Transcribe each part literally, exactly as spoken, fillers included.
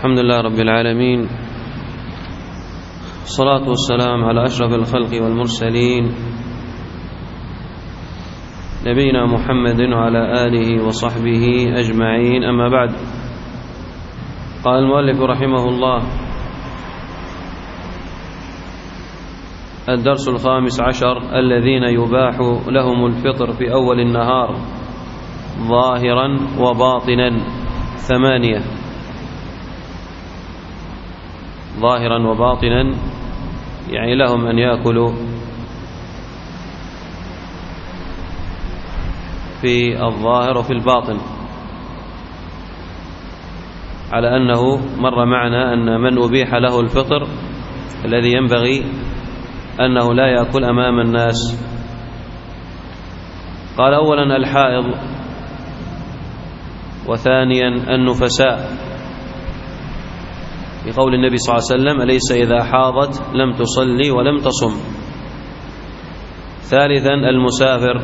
الحمد لله رب العالمين، الصلاة والسلام على أشرف الخلق والمرسلين نبينا محمد وعلى آله وصحبه أجمعين. أما بعد، قال المؤلف رحمه الله: الدرس الخامس عشر: الذين يباح لهم الفطر في أول النهار ظاهرا وباطنا ثمانية. ظاهرا وباطنا يعني لهم أن يأكلوا في الظاهر وفي الباطن، على أنه مر معنا أن من أبيح له الفطر الذي ينبغي أنه لا يأكل أمام الناس. قال: أولا الحائض، وثانيا النفساء، بقول النبي صلى الله عليه وسلم: أليس إذا حاضت لم تصلي ولم تصم. ثالثا المسافر،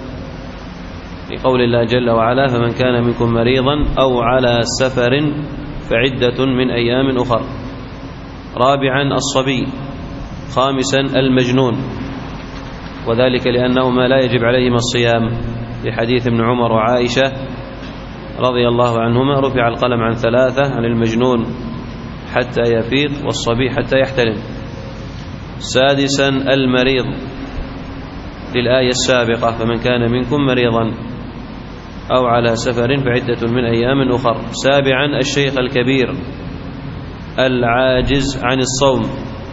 بقول الله جل وعلا: فمن كان منكم مريضا أو على سفر فعدة من أيام أخر. رابعا الصبي. خامسا المجنون، وذلك لأنهما لا يجب عليهما الصيام، لحديث ابن عمر وعائشة رضي الله عنهما: رفع القلم عن ثلاثة، عن المجنون حتى يفيق، والصبي حتى يحتلم. سادسا المريض، للآية السابقة: فمن كان منكم مريضا أو على سفر فعدة من أيام أخر. سابعا الشيخ الكبير العاجز عن الصوم،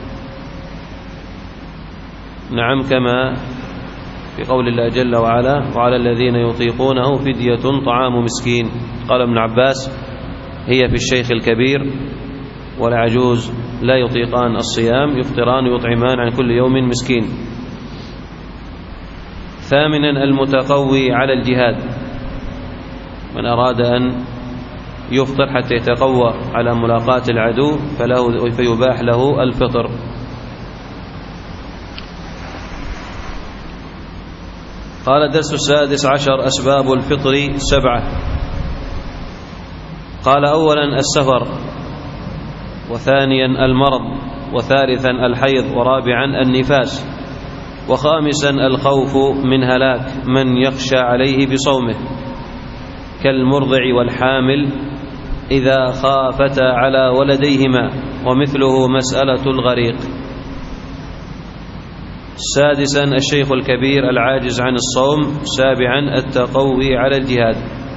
نعم، كما في قول الله جل وعلا: وعلى الذين يطيقونه فدية طعام مسكين. قال ابن عباس: هي في الشيخ الكبير والعجوز لا يطيقان الصيام، يفطران ويطعمان عن كل يوم مسكين. ثامنا المتقوي على الجهاد، من أراد أن يفطر حتى يتقوى على ملاقاة العدو فله فيباح له الفطر. قال: الدرس السادس عشر: أسباب الفطر سبعة. قال: أولا السفر، وثانيا المرض، وثالثا الحيض، ورابعا النفاس، وخامسا الخوف من هلاك من يخشى عليه بصومه، كالمرضع والحامل إذا خافتا على ولديهما، ومثله مسألة الغريق. سادسا الشيخ الكبير العاجز عن الصوم. سابعا التقوي على الجهاد.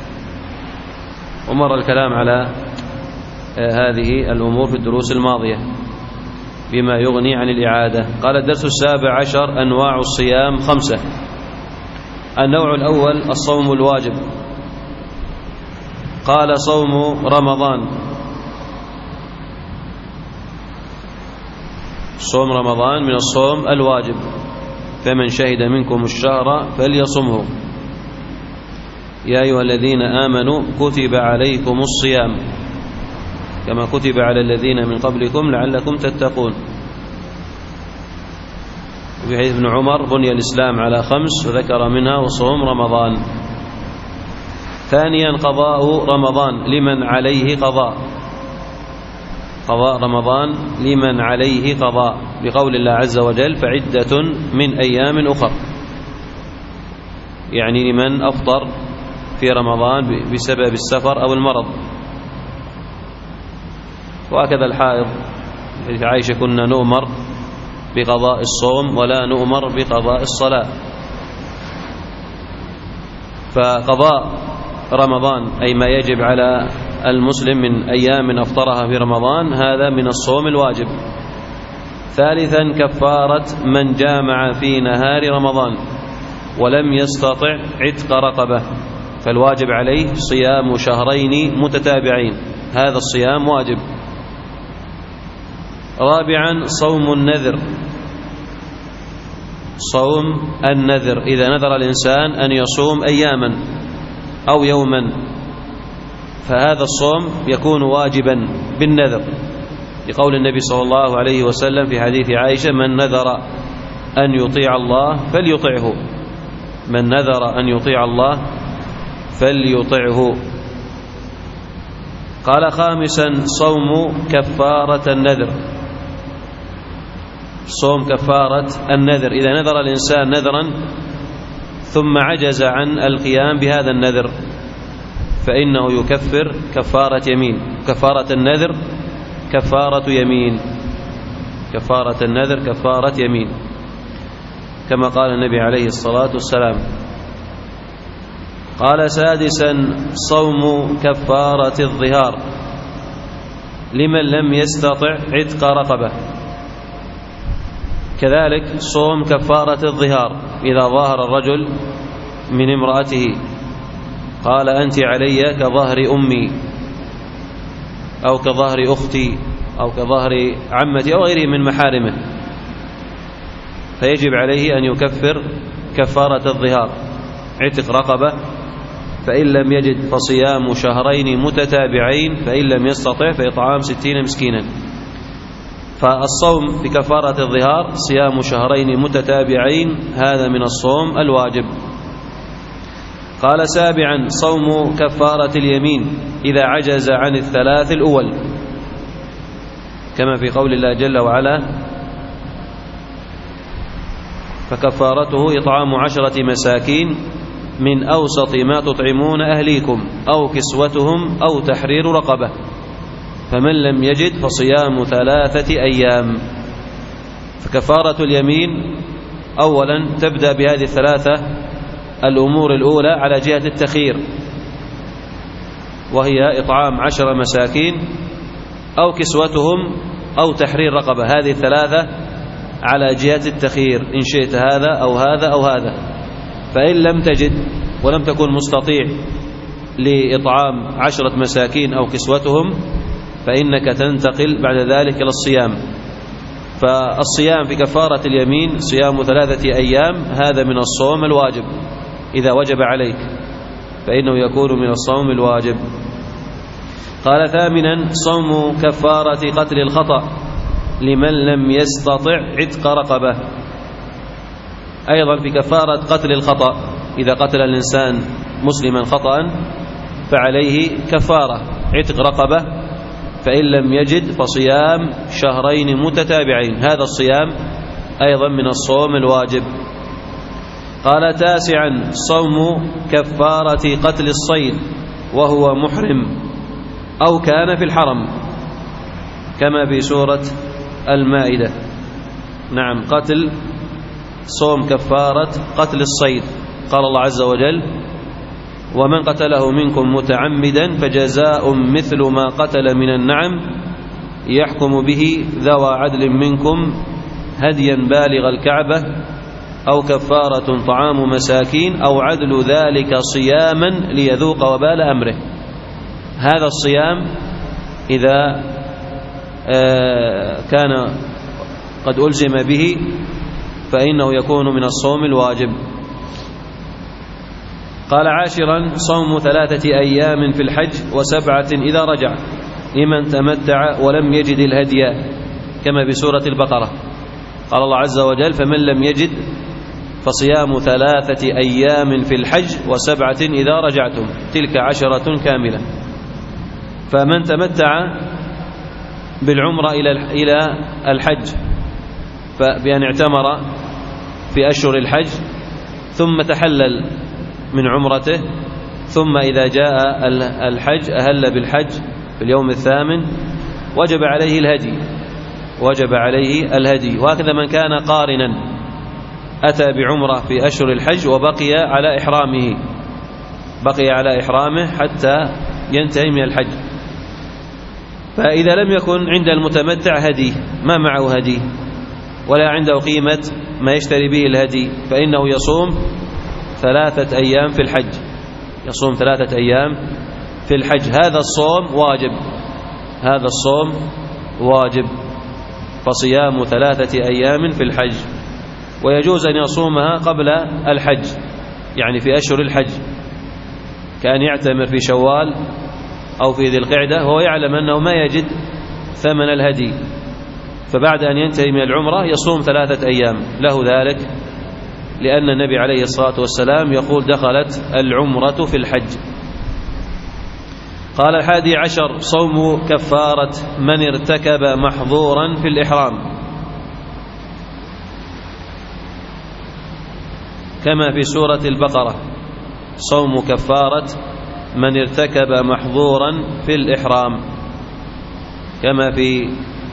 ومر الكلام على هذه الأمور في الدروس الماضية بما يغني عن الإعادة. قال: الدرس السابع عشر: أنواع الصيام خمسة. النوع الأول الصوم الواجب. قال: صوم رمضان. صوم رمضان من الصوم الواجب، فمن شهد منكم الشهر فليصمه. يا أيها الذين آمنوا كتب عليكم الصيام كما كتب على الذين من قبلكم لعلكم تتقون. وفي حديث ابن عمر: بني الإسلام على خمس، وذكر منها وصوم رمضان. ثانيا قضاء رمضان لمن عليه قضاء. قضاء رمضان لمن عليه قضاء، بقول الله عز وجل: فعدة من أيام أخر، يعني لمن أفطر في رمضان بسبب السفر أو المرض. وهكذا الحائض، حديث عائشة: كنا نؤمر بقضاء الصوم ولا نؤمر بقضاء الصلاة. فقضاء رمضان أي ما يجب على المسلم من أيام أفطرها في رمضان، هذا من الصوم الواجب. ثالثا كفارة من جامع في نهار رمضان ولم يستطع عتق رقبة، فالواجب عليه صيام شهرين متتابعين، هذا الصيام واجب. رابعا صوم النذر. صوم النذر، إذا نذر الإنسان أن يصوم أياما أو يوما، فهذا الصوم يكون واجبا بالنذر، لقول النبي صلى الله عليه وسلم في حديث عائشة: من نذر أن يطيع الله فليطعه. من نذر أن يطيع الله فليطعه. قال خامسا صوم كفارة النذر. صوم كفارة النذر، إذا نذر الإنسان نذرا ثم عجز عن القيام بهذا النذر فإنه يكفر كفارة يمين. كفارة النذر كفارة يمين، كفارة النذر كفارة يمين، كما قال النبي عليه الصلاة والسلام. قال سادسا صوم كفارة الظهار لمن لم يستطع عتق رقبة. كذلك صوم كفارة الظهار إذا ظاهر الرجل من امرأته قال أنت علي كظهر أمي أو كظهر أختي أو كظهر عمتي أو غيره من محارمه، فيجب عليه أن يكفر كفارة الظهار عتق رقبة، فإن لم يجد فصيام شهرين متتابعين، فإن لم يستطع فإطعام ستين مسكينا. فالصوم بكفارة الظهار صيام شهرين متتابعين، هذا من الصوم الواجب. قال سابعا صوم كفارة اليمين إذا عجز عن الثلاث الأول، كما في قول الله جل وعلا فكفارته إطعام عشرة مساكين من أوسط ما تطعمون أهليكم أو كسوتهم أو تحرير رقبة، فمن لم يجد فصيام ثلاثة أيام. فكفارة اليمين أولا تبدأ بهذه الثلاثة الأمور الأولى على جهة التخيير، وهي إطعام عشر مساكين أو كسوتهم أو تحرير رقبة، هذه الثلاثة على جهة التخيير، إن شئت هذا أو هذا أو هذا. فإن لم تجد ولم تكن مستطيع لإطعام عشرة مساكين أو كسوتهم فإنك تنتقل بعد ذلك إلى الصيام. فالصيام في كفارة اليمين صيام ثلاثة أيام، هذا من الصوم الواجب إذا وجب عليك فإنه يكون من الصوم الواجب. قال ثامنا صوم كفارة قتل الخطأ لمن لم يستطع عتق رقبة. أيضا في كفارة قتل الخطأ إذا قتل الإنسان مسلما خطأ فعليه كفارة عتق رقبة، فإن لم يجد فصيام شهرين متتابعين، هذا الصيام أيضا من الصوم الواجب. قال تاسعا صوم كفارة قتل الصيد وهو محرم أو كان في الحرم، كما في سورة المائدة. نعم، قتل صوم كفارة قتل الصيد. قال الله عز وجل ومن قتله منكم متعمدا فجزاء مثل ما قتل من النعم يحكم به ذوى عدل منكم هديا بالغ الكعبة أو كفارة طعام مساكين أو عدل ذلك صياما ليذوق وبال أمره. هذا الصيام إذا كان قد ألزم به فإنه يكون من الصوم الواجب. قال عاشرا صوم ثلاثة أيام في الحج وسبعة إذا رجع لمن تمتع ولم يجد الهدي، كما بسورة البقرة. قال الله عز وجل فمن لم يجد فصيام ثلاثة أيام في الحج وسبعة إذا رجعتم، تلك عشرة كاملة. فمن تمتع بالعمرة إلى الحج بأن اعتمر في أشهر الحج ثم تحلل من عمرته، ثم إذا جاء الحج أهل بالحج في اليوم الثامن وجب عليه الهدي، وجب عليه الهدي. وهكذا من كان قارنا أتى بعمرة في أشهر الحج وبقي على إحرامه، بقي على إحرامه حتى ينتهي من الحج. فإذا لم يكن عند المتمتع هدي، ما معه هدي ولا عنده قيمة ما يشتري به الهدي، فإنه يصوم ثلاثة أيام في الحج، يصوم ثلاثة أيام في الحج. هذا الصوم واجب، هذا الصوم واجب، فصيام ثلاثة أيام في الحج. ويجوز أن يصومها قبل الحج، يعني في أشهر الحج، كأن يعتمر في شوال أو في ذي القعدة وهو يعلم أنه ما يجد ثمن الهدي، فبعد أن ينتهي من العمرة يصوم ثلاثة أيام، له ذلك، لأن النبي عليه الصلاة والسلام يقول دخلت العمرة في الحج. قال الحادي عشر: صوم كفارة من ارتكب محظورا في الإحرام، كما في سورة البقرة: صوم كفارة من ارتكب محظورا في الإحرام، كما في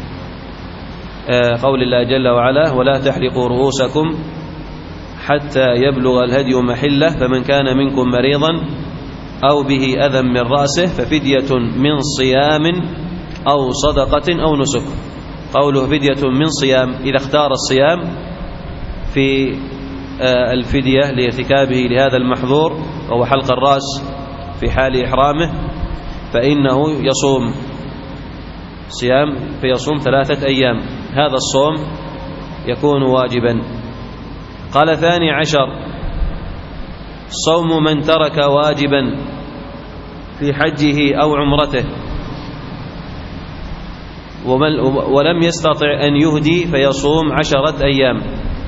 قول الله جل وعلا: ولا تحلقوا رؤوسكم حتى يبلغ الهدي محله، فمن كان منكم مريضا أو به أذى من رأسه ففدية من صيام أو صدقة أو نسك. قوله فدية من صيام، إذا اختار الصيام في الفدية لارتكابه لهذا المحظور وهو حلق الرأس في حال إحرامه، فإنه يصوم صيام فيصوم ثلاثة أيام، هذا الصوم يكون واجبا. قال ثاني عشر: صوم من ترك واجبا في حجه أو عمرته ولم يستطع أن يهدي فيصوم عشرة أيام.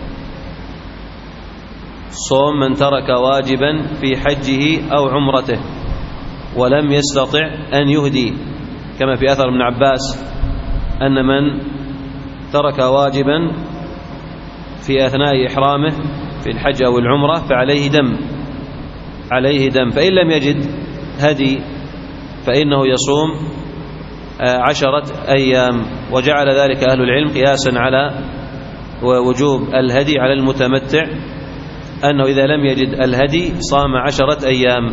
صوم من ترك واجبا في حجه أو عمرته ولم يستطع أن يهدي، كما في أثر ابن عباس أن من ترك واجبا في أثناء إحرامه في الحج أو العمرة فعليه دم عليه دم فإن لم يجد هدي فإنه يصوم عشرة أيام. وجعل ذلك أهل العلم قياسا على وجوب الهدي على المتمتع، أنه إذا لم يجد الهدي صام عشرة أيام.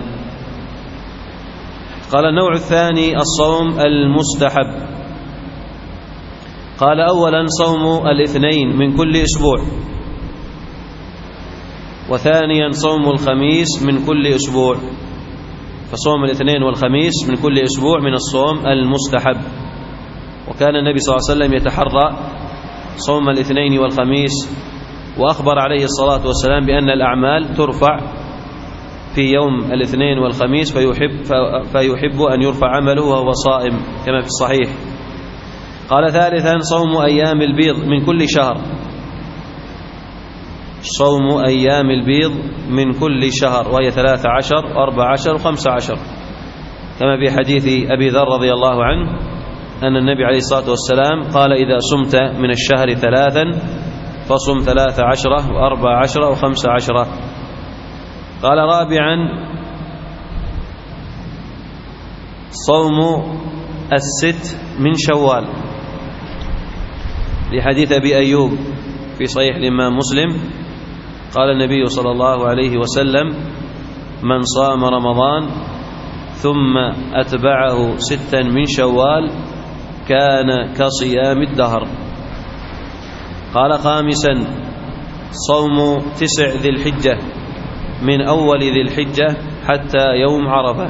قال النوع الثاني: الصوم المستحب. قال أولا: صوم الاثنين من كل أسبوع، وثانيا صوم الخميس من كل أسبوع. فصوم الاثنين والخميس من كل أسبوع من الصوم المستحب، وكان النبي صلى الله عليه وسلم يتحرى صوم الاثنين والخميس، وأخبر عليه الصلاة والسلام بأن الأعمال ترفع في يوم الاثنين والخميس فيحب, فيحب أن يرفع عمله وهو صائم، كما في الصحيح. قال ثالثا: صوم أيام البيض من كل شهر. صوم أيام البيض من كل شهر، وهي ثلاثة عشر وأربع عشر وخمسة عشر، كما في حديث أبي ذر رضي الله عنه أن النبي عليه الصلاة والسلام قال: إذا صمت من الشهر ثلاثا فصم ثلاث عشرة وأربع عشرة وخمس عشرة. قال رابعا: صوم الست من شوال، لحديث أبي أيوب في صحيح الإمام مسلم قال النبي صلى الله عليه وسلم: من صام رمضان ثم أتبعه ستا من شوال كان كصيام الدهر. قال خامسا: صوم تسع ذي الحجة من أول ذي الحجة حتى يوم عرفة،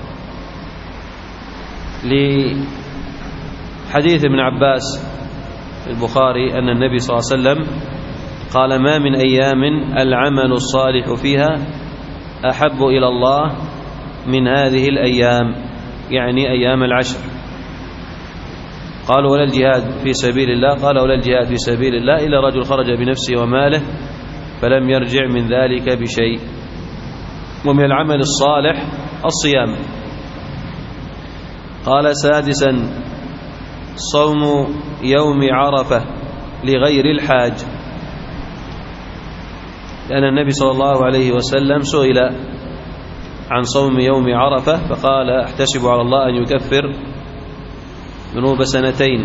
لحديث ابن عباس في البخاري أن النبي صلى الله عليه وسلم قال: ما من أيام العمل الصالح فيها أحب إلى الله من هذه الأيام، يعني أيام العشر. قالوا: ولا الجهاد في سبيل الله؟ قال: ولا الجهاد في سبيل الله إلا رجل خرج بنفسه وماله فلم يرجع من ذلك بشيء. ومن العمل الصالح الصيام. قال سادسا: صوم يوم عرفة لغير الحاج، لأن النبي صلى الله عليه وسلم سئل عن صوم يوم عرفة فقال: احتسب على الله أن يكفر ذنوب سنتين.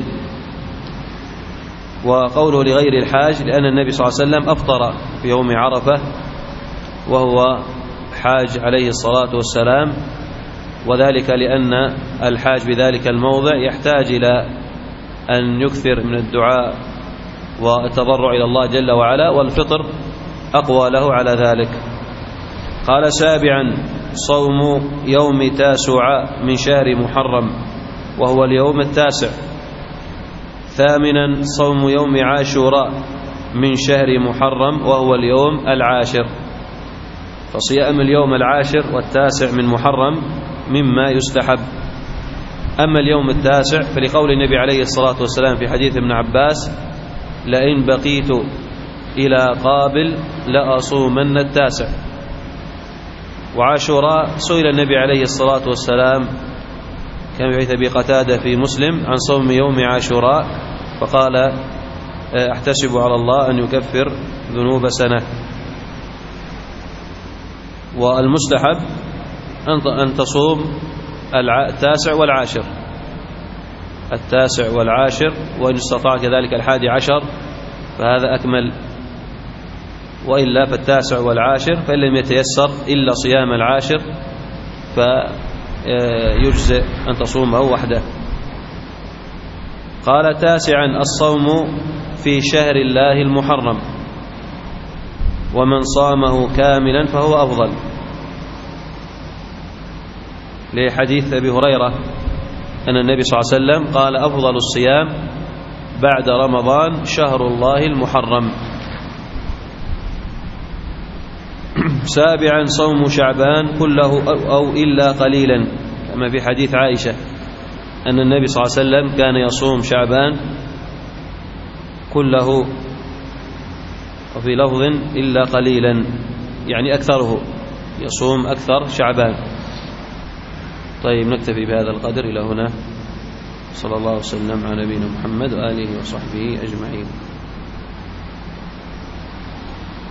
وقوله لغير الحاج لأن النبي صلى الله عليه وسلم أفطر في يوم عرفة وهو حاج عليه الصلاة والسلام، وذلك لأن الحاج بذلك الموضع يحتاج إلى أن يكثر من الدعاء والتضرع إلى الله جل وعلا، والفطر أقوى له على ذلك. قال سابعا: صوم يوم تاسع من شهر محرم وهو اليوم التاسع. ثامنا: صوم يوم عاشوراء من شهر محرم وهو اليوم العاشر. فصيام اليوم العاشر والتاسع من محرم مما يستحب. أما اليوم التاسع فلقول النبي عليه الصلاة والسلام في حديث ابن عباس: لئن بقيت إلى قابل لأصومن التاسع. وعاشوراء سئل النبي عليه الصلاة والسلام كما في حديث أبي قتادة في مسلم عن صوم يوم عاشوراء فقال أحتسب على الله أن يكفر ذنوب سنة. والمستحب أن تصوم التاسع والعاشر التاسع والعاشر وإن استطاع كذلك الحادي عشر فهذا أكمل، وإلا فالتاسع والعاشر، فإن لم يتيسر إلا صيام العاشر فيجزئ أن تصومه وحده. قال تاسعا الصوم في شهر الله المحرم، ومن صامه كاملا فهو أفضل، لحديث أبي هريرة أن النبي صلى الله عليه وسلم قال أفضل الصيام بعد رمضان شهر الله المحرم. سابعا صوم شعبان كله أو إلا قليلا، كما في حديث عائشة أن النبي صلى الله عليه وسلم كان يصوم شعبان كله، وفي لفظ إلا قليلا يعني أكثره، يصوم أكثر شعبان. طيب نكتفي بهذا القدر إلى هنا. صلى الله وسلم على نبينا محمد وآله وصحبه أجمعين.